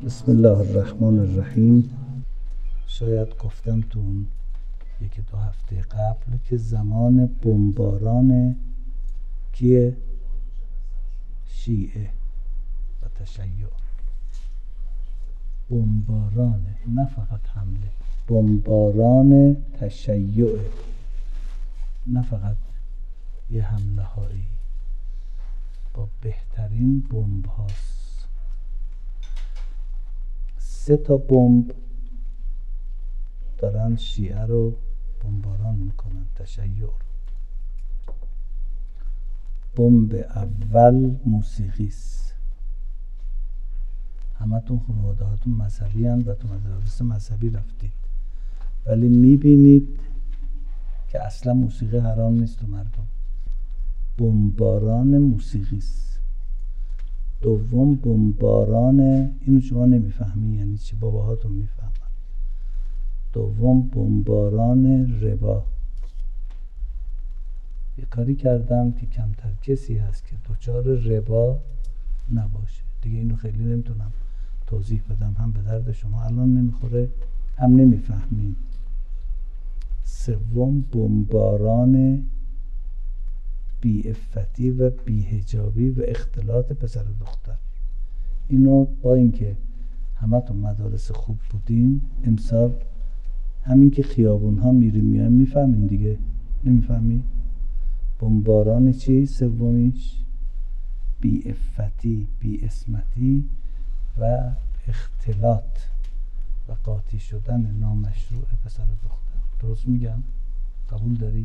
بسم الله الرحمن الرحیم. شاید گفتم تو اون یکی دو هفته قبل که زمان بمباران کیه؟ شیعه و تشیع. بمباران، نه فقط حمله، بمباران تشیع، نه فقط یه حمله هایی، با بهترین بمب هاست. 3 تا بمب دارن شیعه رو بمباران میکنن، تشیع رو. بمب اول موسیقی است. همتون خانواده هاتون مذهبی هستند و تو مدارس مذهبی رفتید، ولی میبینید که اصلا موسیقی حرام نیست تو مردم. بمباران موسیقی است. دوم بمباران، اینو شما نمیفهمی یعنی چی، باباهاتون میفهمن. دوم بمباران ربا. یه کاری کردم که کمتر کسی هست که دچار ربا نباشه. دیگه اینو خیلی نمیتونم توضیح بدم، هم به درد شما الان نمیخوره، هم نمیفهمین. سوم بمباران بی‌عفتی و بی‌حجابی و اختلاط پسر و دختر. اینو با اینکه همتون مدارس خوب بودین، امسال همین که خیابون ها میریم میایم میفهمین دیگه، نمیفهمی؟ بمباران چی؟ سومیش بی‌عفتی، بی‌عصمتی و اختلاط و قاطی شدن نامشروع پسر و دختر. درست میگم؟ قبول داری؟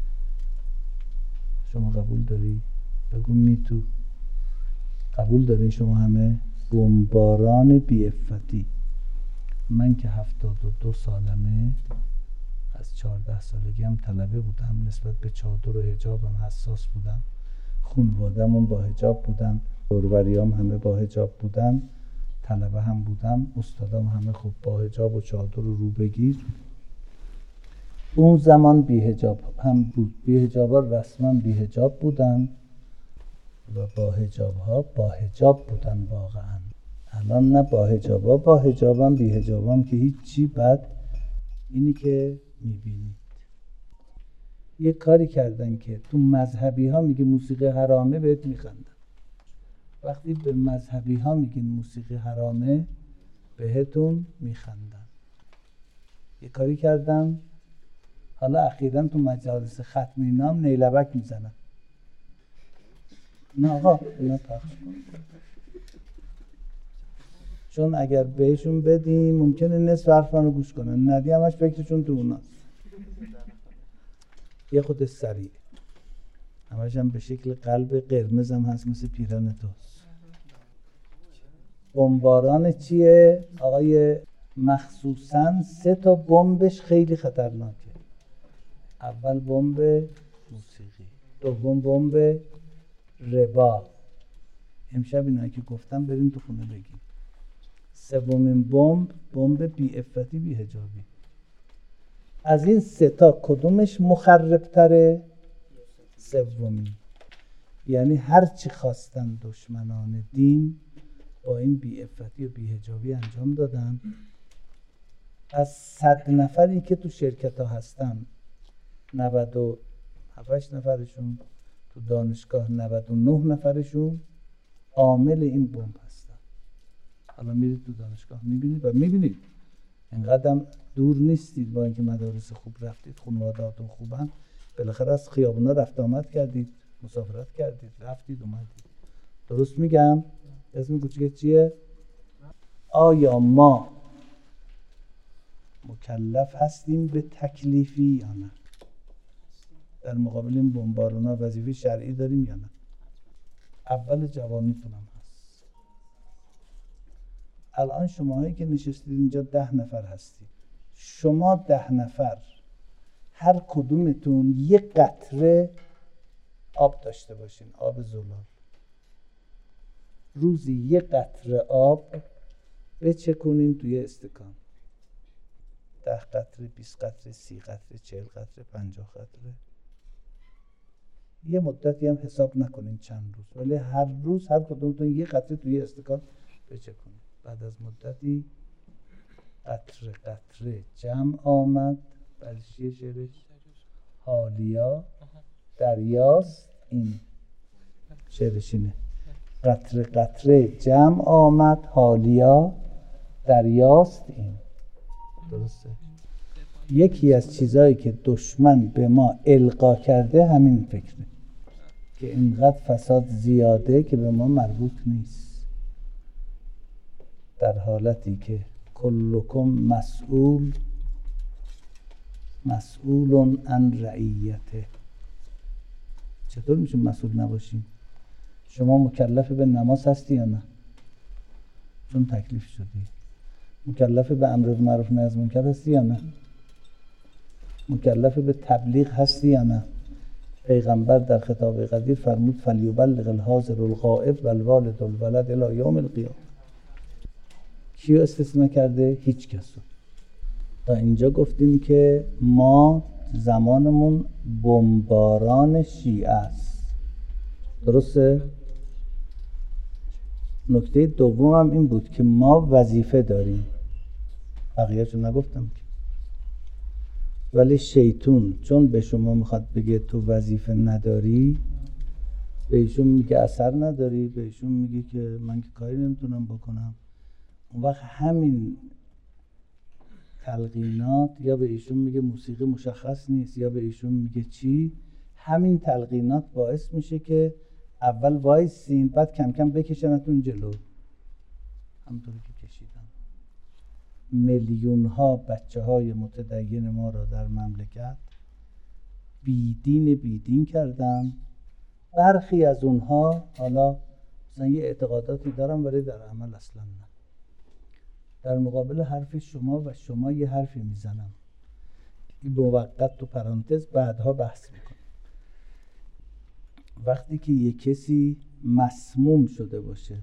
شما قبول داری؟ بگو میتو. قبول داری شما همه؟ بمباران بی‌عفتی. من که 72 سالمه، از 14 سالگی هم طلبه بودم، نسبت به چادر و حجابم حساس بودم. خانواده‌مون با حجاب بودن، دوروبریام همه با حجاب بودن، طلبه هم بودم، استادام همه خوب با حجاب و چادر و رو بگیر. اون زمان بی حجاب هم بود. بی حجابا رسما بی حجاب بودن و با حجابها با حجاب بودن واقعا. الان نه با حجابا با حجابم، بی حجابم که هیچی. بعد اینی که میبینید یه کاری کردن که تو مذهبی ها میگه موسیقی حرامه، بهت میخندن. وقتی به مذهبی ها میگین موسیقی حرامه، بهتون میخندن. یه کاری کردن، حالا اخیراً تو مجالس ختمی نام نیلبک میزنن. نه آقا، اینا پخش کن، چون اگر بهشون بدیم ممکنه نصف حرفانو گوش کنن، ندی همش فکرشون تو اوناست. یه خود سریع همش هم به شکل قلب قرمز هم هست، مثل پیران توست. بمباران چیه؟ آقای مخصوصاً 3 تا بمبش خیلی خطرناکه. اول بمب موسیقی، دوم بمب ربا، امشب اینا که گفتم بریم تو خونه بگیم. سومین بمب بی‌عفتی بی‌حجابی. از این 3 تا کدومش مخرب‌تره؟ سومی. یعنی هر چی خواستن دشمنان دین با این بی‌عفتی و بی‌حجابی انجام دادن. از 100 نفری که تو شرکت ها هستن، 97 نفرشون، تو دانشگاه 99 نفرشون عامل این بمب هستن. حالا میرید تو دانشگاه میبینید و میبینید اینقدر دور نیستید، با اینکه مدارس خوب رفتید، خانواده‌هاتون خوبن، بالاخره از خیابونا رفت آمد کردید، مسافرت کردید، رفتید اومدید. درست میگم؟ اسم کوچیک چیه؟ آیا ما مکلف هستیم به تکلیفی یا نه؟ در مقابل این بمبارونا وظیفه شرعی داریم یا نه؟ اول جوانیتونم هست. الان شماهایی که نشستید اینجا 10 نفر هستید. شما 10 نفر هر کدومتون یه قطره آب داشته باشین، آب زلال. روزی یه قطره آب بچکونین توی استکان. 10 قطره، 20 قطره، 30 قطره، 40 قطره، 50 قطره. یه مدتی هم حساب نکنین چند روز، ولی هر روز هر کدومتون یه قطره توی استکان بچکونین. بعد از مدتی قطره قطره جمع آمد. برشیه شعرش حالیا دریاست این، شعرش اینه. قطره قطره جمع آمد حالیا دریاست این. درسته؟ یکی از چیزایی که دشمن به ما القا کرده همین فکره که اینقدر فساد زیاده که به ما مربوط نیست، در حالتی که کلکم مسئول عن رعیته. چطور میشه مسئول نباشیم؟ شما مکلف به نماز هستی یا نه؟ چون تکلیف شدی. مکلف به امر بالمعروف نهی از منکر هستی یا نه؟ مکلف به تبلیغ هستی یا نه؟ پیغمبر در خطاب قدیر فرمود فلیبلغ الحاضر الغائب والوالد الولد الی یوم القیامه. کیو استثناء کرده؟ هیچ کسو. تا اینجا گفتیم که ما زمانمون بمباران شیعه است. درسته؟ نکته دومم این بود که ما وظیفه داریم. بقیه‌شو نگفتم که. ولی شیطون چون به شما میخواد بگه تو وظیفه نداری، به ایشون میگه اثر نداری، به ایشون میگه که من که کاری نمیتونم بکنم. اون وقت همین تلقینات، یا به ایشون میگه موسیقی مشخص نیست، یا به ایشون میگه چی، همین تلقینات باعث میشه که اول وایسین بعد کم کم بکشنتون جلو. همونطوری که کشیدن میلیون ها بچه های متدین ما را در مملکت بیدین کردن. برخی از اونها حالا مثلا یه اعتقاداتی دارن ولی در عمل اصلا نه. در مقابل حرف شما و شما یه حرفی میزنم، این موقت تو پرانتز بعدها بحث میکنم. وقتی که یه کسی مسموم شده باشه،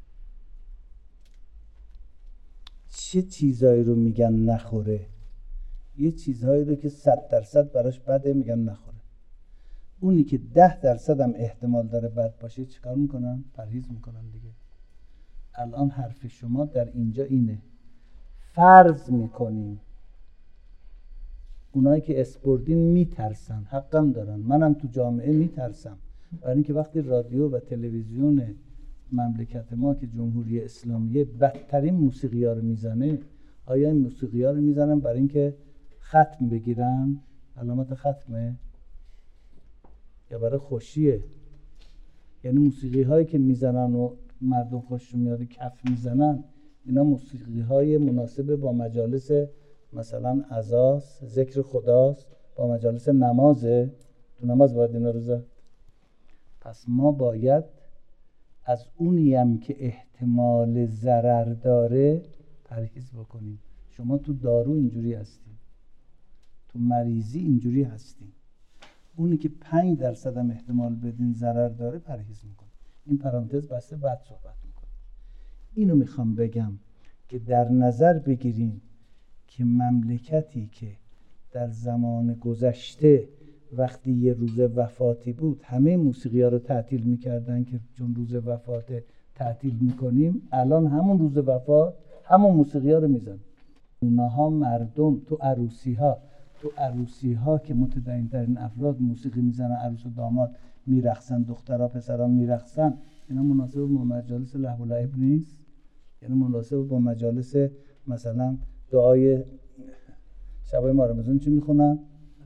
چه چیزایی رو میگن نخوره؟ یه چیزهایی رو که 100% براش بده میگن نخوره. اونی که 10% هم احتمال داره بد باشه چیکار میکنن؟ پرهیز میکنن دیگه. الان حرف شما در اینجا اینه، فرض میکنیم اونایی که اسپوردین میترسن، حقم دارن، منم تو جامعه میترسم، برای اینکه وقتی رادیو و تلویزیون مملکت ما که جمهوری اسلامیه بدترین موسیقی ها رو میزنه، آیا این موسیقی ها رو میزنن برای اینکه ختم بگیرن، علامت ختمه، یا برای خوشیه؟ یعنی موسیقی هایی که میزنن و مردم خوششون میاد کف میزنن، اینا موسیقی های مناسب با مجالس مثلا عزاست، ذکر خداست، با مجالس نمازه. تو نماز باید اینا رو زد. پس ما باید از اونیم که احتمال ضرر داره پرهیز بکنیم. شما تو دارو اینجوری هستی، تو مریضی اینجوری هستی. اونی که 5% هم احتمال بدین ضرر داره پرهیز میکنه. این پرانتز بسته، بعد صحبت میکنه. اینو میخوام بگم که در نظر بگیریم که مملکتی که در زمان گذشته وقتی یه روز وفاتی بود همه موسیقی ها رو تعطیل میکردن که چون روز وفات تعطیل میکنیم، الان همون روز وفات همون موسیقی ها رو میزن. اونها مردم تو عروسی ها که متدین ترین افراد موسیقی میزنن، عروس و داماد میرقصن، دخترها پسرها میرقصن، اینا مناسب با مجالس لهو و لعب نیست؟ یعنی مناسب با مجالس مثلا دعای شبای ماه رمضان چی میخونن؟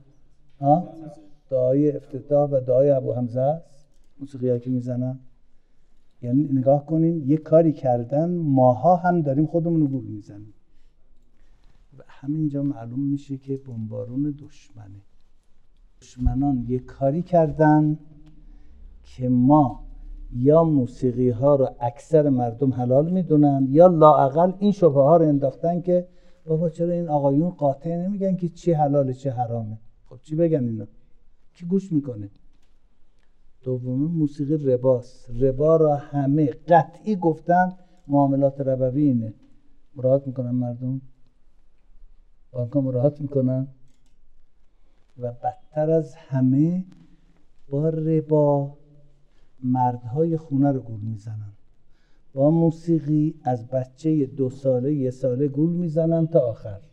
دعای افتتاح و دعای ابو حمزه است موسیقی که میزنن. یعنی نگاه کنین یه کاری کردن، ماها هم داریم خودمون رو گول میزنیم. و همینجا معلوم میشه که بمبارون دشمنه. دشمنان یه کاری کردن که ما یا موسیقی ها رو اکثر مردم حلال میدونن، یا لااقل این شبهه ها رو انداختن که بابا چرا این آقایون قاطع نمیگن که چی حلاله چه حرامه؟ خب چی بگن اینا؟ کی گوش میکنه؟ دومی موسیقی رباست. ربا را همه قطعی گفتن معاملات ربوی اینه. مراعات میکنن مردم؟ بانک‌ها مراعات میکنن؟ و بدتر از همه با ربا مردهای خونه رو گول میزنن. با موسیقی از بچه 2 ساله 1 ساله گول میزنن تا آخر.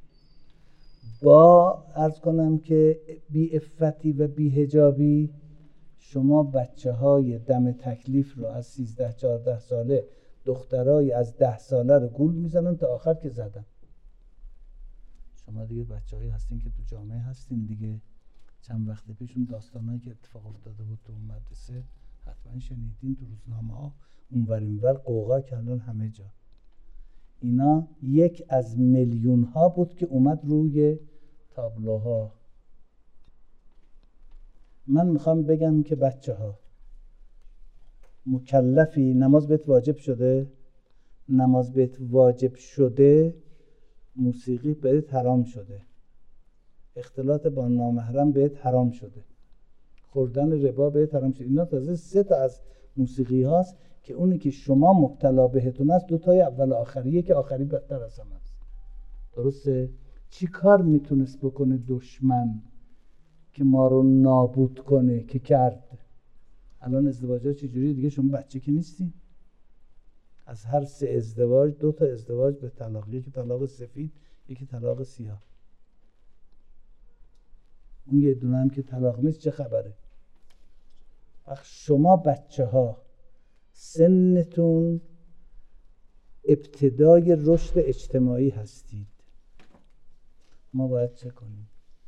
با عرض کنم که بی عفتی و بی حجابی شما بچه های دم تکلیف رو از 13-14 ساله، دخترای از 10 ساله رو گول میزنن تا آخر که زدن. شما دیگه بچه هایی هستین که تو جامعه هستین دیگه. چند وقت پیشون داستانایی که اتفاق افتاده بود تو اون مدرسه حتما شنیدین تو روزنامه ها، اونور اینور قوقا کردن همه جا. اینا یک از میلیون ها بود که اومد روی تابلوها. من میخوام بگم که بچه ها مکلفی، نماز بهت واجب شده، نماز بهت واجب شده، موسیقی بهت حرام شده، اختلاط با نامحرم بهت حرام شده، خوردن ربا بهت حرام شده. اینا تازه 3 تا از موسیقی هاست که اونی که شما مبتلا بهتون است 2 تای اول آخریه که آخری بدتر از همه است. درسته؟ چی کار میتونست بکنه دشمن که ما رو نابود کنه که کرد؟ الان ازدواجات چجوری دیگه؟ شما بچه که نیستی. از هر 3 ازدواج 2 تا ازدواج به طلاق، یکی طلاق سفید یکی طلاق سیاه. اون یه دونه هم که طلاق نیست چه خبره؟ شما بچه ها سنتون ابتدای رشد اجتماعی هستید. ما باید چه کنیم؟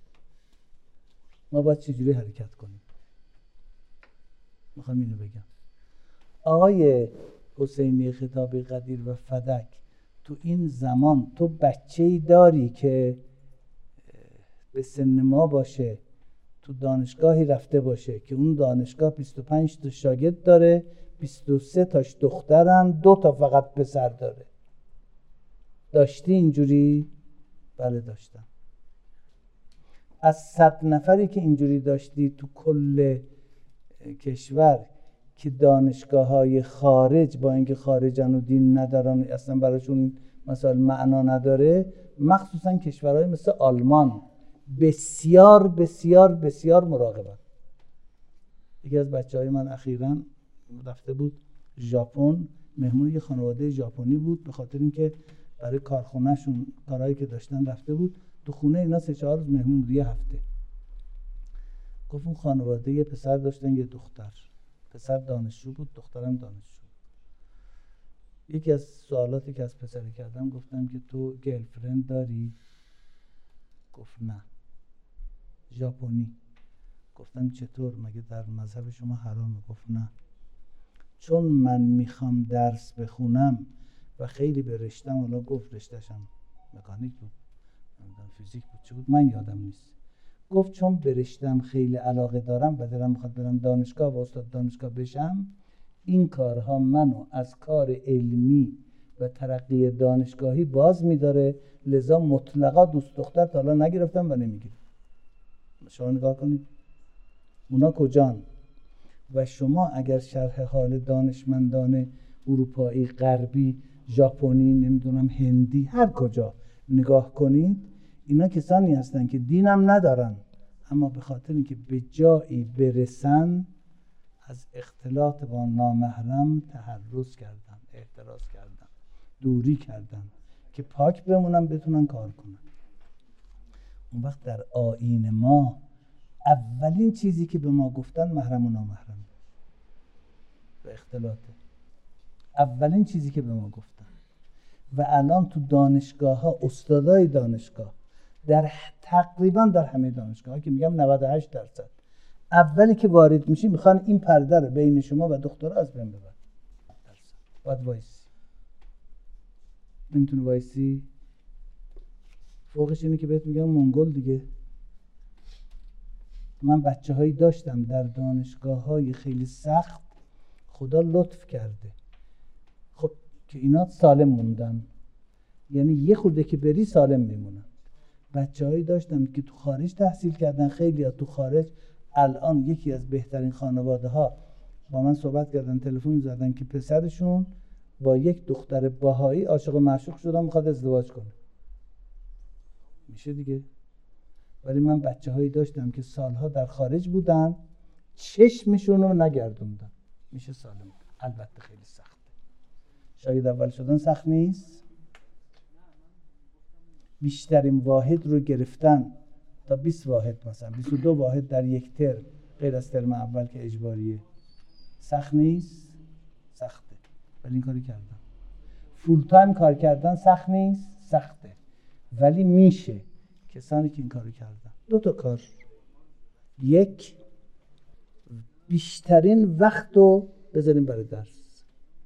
ما باید چجوری حرکت کنیم؟ میخوام اینو بگم. آقای حسینی خطابی قدیر و فدک، تو این زمان تو بچه‌ای داری که به سن ما باشه، تو دانشگاهی رفته باشه که اون دانشگاه 25 تا شاگرد داره، 23 تاش دخترن، 2 تا فقط پسر داره. داشتی اینجوری؟ بله داشتم. از 100 نفری که اینجوری داشتی تو کل کشور که دانشگاه‌های خارج با اینکه خارجن و دین ندارن اصلا براشون مثلا معنا نداره، مخصوصا کشورهای مثل آلمان بسیار بسیار بسیار مراقبن. یکی از بچه‌های من اخیراً رفته بود ژاپن، مهمون یه خانواده ژاپنی بود، به خاطر اینکه برای کارخونه‌شون کارهایی که داشتن رفته بود. تو خونه اینا 3-4 روز مهمون بود، یه هفته. گفت اون خانواده یه پسر داشتن یه دختر. پسر دانشجو بود، دخترم دانشجو. یکی از سوالاتی که از پسر کردم گفتم که تو گرلفرند داری؟ گفت نه. ژاپنی. گفتم چطور؟ مگه در مذهب شما حرامه؟ گفت نه. چون من میخوام درس بخونم و خیلی به رشتم، حالا گفت رشته‌شم مکانیک بود، فیزیک بود، چه بود من یادم نیست. گفت چون به رشتم خیلی علاقه دارم و دلم میخواد برم دانشگاه و استاد دانشگاه بشم، این کارها منو از کار علمی و ترقی دانشگاهی باز میداره، لذا مطلقا دوست دختر تا حالا نگرفتم و نمیگیرم. شما نگاه کنید اونا کجان؟ و شما اگر شرح حال دانشمندان اروپایی، غربی، ژاپنی، نمیدونم هندی، هر کجا نگاه کنید، اینا کسانی هستن که دینم ندارن، اما به خاطر اینکه به جایی برسن از اختلاط با نامحرم تحرز کردن، احتراز کردن، دوری کردن که پاک بمونن، بتونن کار کنن. اون وقت در آیین ما اولین چیزی که به ما گفتن محرم و نامحرم و اختلاطه. اولین چیزی که به ما گفتن. و الان تو دانشگاه ها، استادای دانشگاه تقریبا در همه دانشگاه ها که میگم 98%، اولی که وارد میشی میخوان این پرده رو بین شما و دخترها از بین ببرن. باید وایسی. نمیتونی وایسی. فوقش اینه که بهت میگم منگول دیگه. من بچه هایی داشتم در دانشگاه های خیلی سخت، خدا لطف کرده خب که اینا سالم موندن، یعنی یه خورده که بری سالم میمونن. بچه هایی داشتم که تو خارج تحصیل کردن، خیلی ها تو خارج الان یکی از بهترین خانواده ها با من صحبت کردن، تلفن زدن که پسرشون با یک دختر بهایی عاشق و معشوق شدن، میخواد ازدواج کنه. میشه دیگه. ولی من بچه هایی داشتم که سالها در خارج بودن، چشمشون رو نگردوندن. میشه سالم. البته خیلی سخته. شاگرد اول شدن سخت نیست. بیشترین واحد رو گرفتن تا 20 واحد، مثلا 22 واحد در یک ترم غیر از ترم اول که اجباریه، سخت نیست؟ سخته، ولی این کاری کردم. فول تایم کار کردن سخت نیست؟ سخته، ولی میشه. کسانی که این کارو کردن، 2 تا کار: یک، بیشترین وقت رو بذاریم برای درس.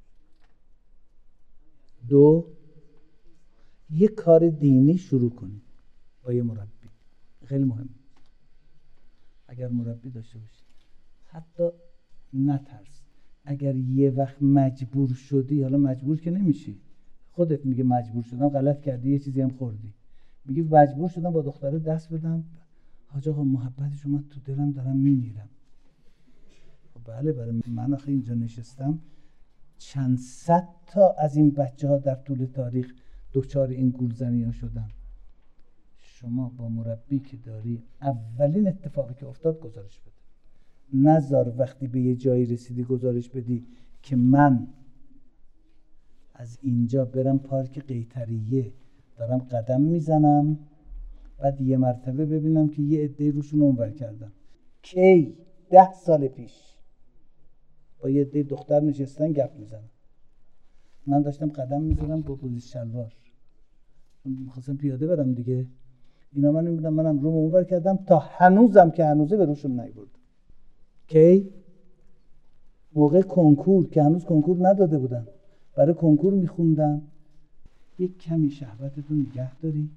2، یه کار دینی شروع کنیم با یه مربی. خیلی مهمه. اگر مربی داشته باشید، حتی نترس. اگر یه وقت مجبور شدی، حالا مجبور که نمیشی، خودت میگه مجبور شدم، غلط کردی، یه چیزی هم خوردی، میگه مجبور شدم با دختره دست بدم، حاج آقا محبتش اومد تو دلم، دارم میمیرم. بله، برای من آخه اینجا نشستم، چند صد تا از این بچه ها در طول تاریخ دوچار این گولزنی ها شدن. شما با مربی که داری، اولین اتفاقی که افتاد گزارش بده. نذار وقتی به یه جایی رسیدی گزارش بدی که من از اینجا برم پارک قیطریه دارم قدم میزنم، بعد یه مرتبه ببینم که یه عده روشون اونور کردن. کی؟ 10 سال پیش با یه عده دختر نشستن گپ میزنن، من داشتم قدم میزنم با پوزیس شلوار، میخواستم پیاده برم دیگه، اینا من میبینم منم روم اونور کردم، تا هنوزم که هنوزه به روشون نیبردم. کی؟ موقع کنکور که هنوز کنکور نداده بودن، برای کنکور میخوندن. یک کمی شهوتتون نگه داری،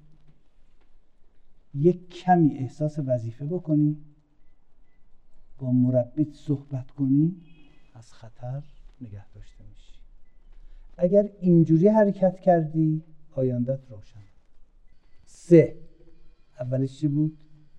یک کمی احساس وظیفه بکنی، با مربیت صحبت کنی، از خطر نگه داشته میشی. اگر اینجوری حرکت کردی، آیندت روشن. 3، اولش چی بود؟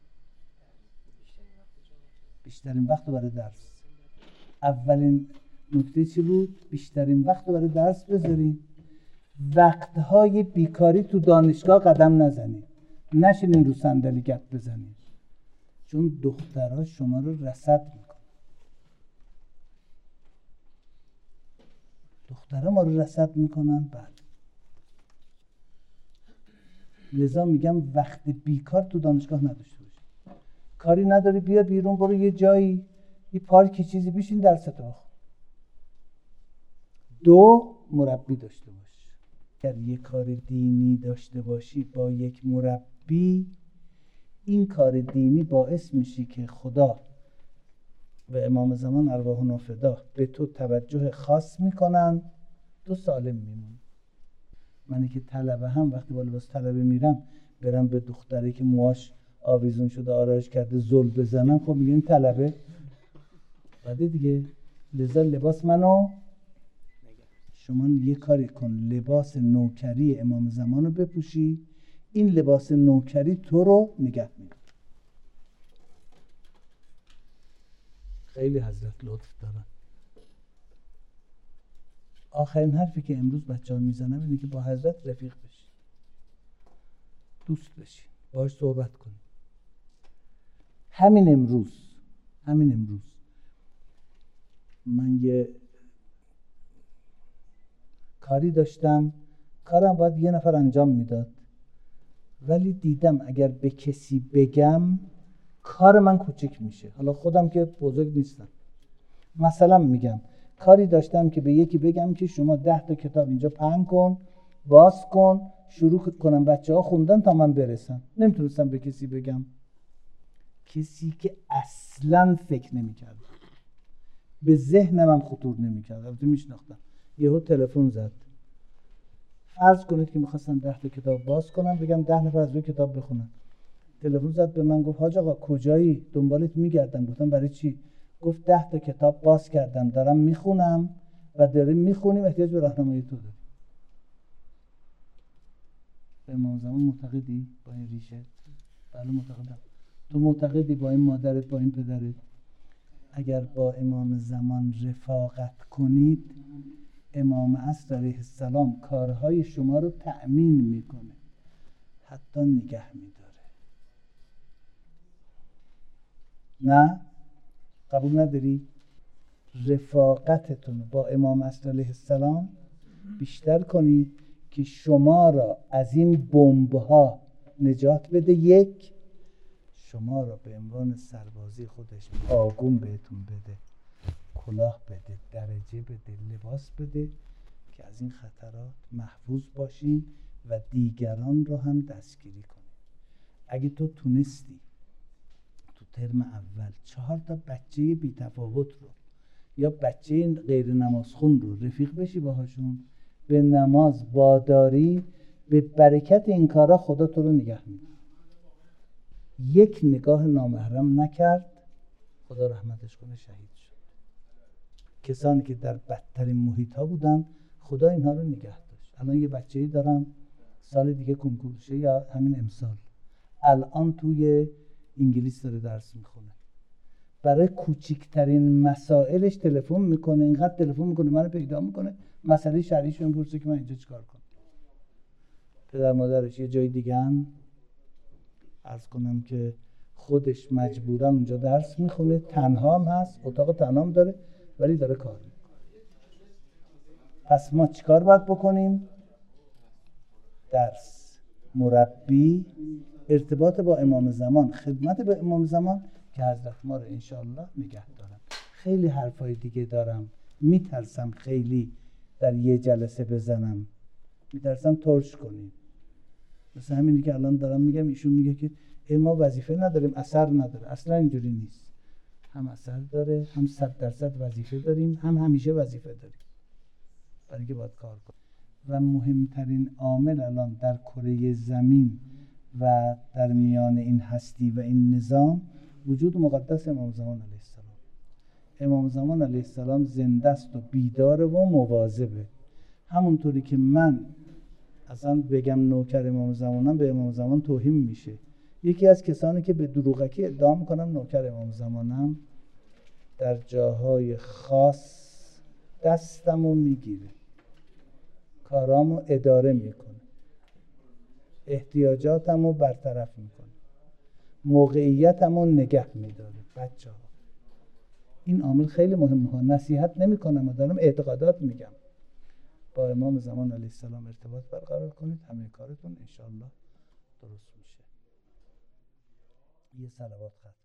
بیشترین وقت رو برای درس. اولین نکته چی بود؟ بیشترین وقت رو برای درس بذارین. وقتهای بیکاری تو دانشگاه قدم نزنین، نشینین رو صندلی گپ بزنین، چون دخترها شما رو رصد میکنن. دخترها ما رو رصد میکنن. بله، لذا میگم وقت بیکار تو دانشگاه نداشته باشی. کاری نداری، بیا بیرون، برو یه جایی، یه پارکی چیزی بشین درس تو بخون. 2، مربی داشته باش. اگر یه کار دینی داشته باشی با یک مربی، این کار دینی باعث میشه که خدا و امام زمان ارواحنا فدا به تو توجه خاص میکنن، تو سالم میمونی. منی که طلبه هم وقتی با لباس طلبه میرم، برم به دختری که موهاش آویزون شده آرایش کرده زل بزنم، خب میگن طلبه بعده دیگه. لذا لباس منو، شما یه کاری کن، لباس نوکری امام زمان رو بپوشی، این لباس نوکری تو رو نگه می‌داره. خیلی حضرت لطف دارن. آخرین حرفی که امروز بچه‌ها میزنن اینه که با حضرت رفیق بشی، دوست بشی، باهاش صحبت کنی. همین امروز من یه کاری داشتم، کارم باید یه نفر انجام میداد، ولی دیدم اگر به کسی بگم کار من کوچیک میشه. حالا خودم که بزرگ نیستم، مثلا میگم کاری داشتم که به یکی بگم که شما 10 تا کتاب اینجا پهن کن، باز کن، شروع کنم بچه ها خوندن تا من برسم. نمیتونستم به کسی بگم، کسی که اصلا فکر نمیکرد، به ذهنم هم خطور نمیکرد، البته میشناختم. یهو تلفن زد، فرض کنید که میخواستم 10 تا کتاب باز کنم، بگم 10 نفر از روی کتاب بخونن. تلفن زد به من، گفت حاج آقا کجایی؟ دنبالت میگردم. گفتم برای چی؟ گفت 10 تا کتاب باز کردم، دارم میخونم و داریم میخونیم، احتیاج به راهنمایی تو داریم. به امام زمان معتقدی با این ریشه؟ بله معتقدم. تو معتقدی با این مادرت، با این پدرت؟ اگر با امام زمان رفاقت کنید، امام عصر علیه السلام کارهای شما رو تأمین میکنه، حتی نگه میداره. نه؟ قبول نداری؟ رفاقتتون با امام عصر علیه السلام بیشتر کنید که شما را از این بمب‌ها نجات بده. یک، شما را به عنوان سربازی خودش پاگون بهتون بده، کلاه بده، درجه بده، لباس بده که از این خطرات محفوظ باشین و دیگران رو هم دستگیری کنید. اگه تو تونستی تو ترم اول 4 تا بچه بی تفاوت رو یا بچه غیر نمازخون رو رفیق بشی باهاشون، به نماز واداری، به برکت این کارا خدا تو رو نگه می‌داره. یک نگاه نامحرم نکرد، خدا رحمتش کنه شهید شد. کسانی که در بدترین محیط ها بودن خدا اینها رو نگه داشت. الان یه بچه‌ای دارم سال دیگه کنکورشه یا همین امسال الان توی انگلیس داره درس میخونه، برای کوچکترین مسائلش تلفن میکنه، اینقدر تلفن میکنه منو پیدا میکنه، مسئله شرعیش رو میپرسه که من اینجا چیکار کنم. پدر مادرش یه جای دیگه هم عرض کنم که خودش مجبورا اونجا درس میخونه، تنها هم هست، اتاق تنها هم داره ولی داره کار میکنه. پس ما چیکار باید بکنیم؟ درس، مربی، ارتباط با امام زمان، خدمت به امام زمان که حضرت ما رو انشاءالله نگه دارن. خیلی حرفای دیگه دارم، میترسم خیلی در یه جلسه بزنم، میترسم ترش کنیم. مثل همینی که الان دارم میگم، ایشون میگه که ما وظیفه نداریم، اثر نداره. اصلا اینجوری نیست، هم اثر داره، هم 100% وظیفه داریم، هم همیشه وظیفه داریم، برای اینکه باید کار کنیم. و مهمترین عامل الان در کره زمین و در میان این هستی و این نظام وجود مقدس امام زمان علیه السلام. امام زمان علیه السلام زنده است و بیداره و مواظبه. همونطوری که من اصلا بگم نوکر امام زمانم، به امام زمان توهین میشه. یکی از کسانی که به دروغکی ادعا میکنم نوکر امام زمانم، در جاهای خاص دستمو میگیره، کارامو اداره میکنه، احتیاجاتمو برطرف میکنه، موقعیتمو نگه میداره. بچه ها این عامل خیلی مهمه. نصیحت نمیکنم، دارم اعتقادات میگم. با امام زمان علیه السلام ارتباط برقرار کنید، همه کارتون انشاءالله درست میشه. یه صلوات ختم.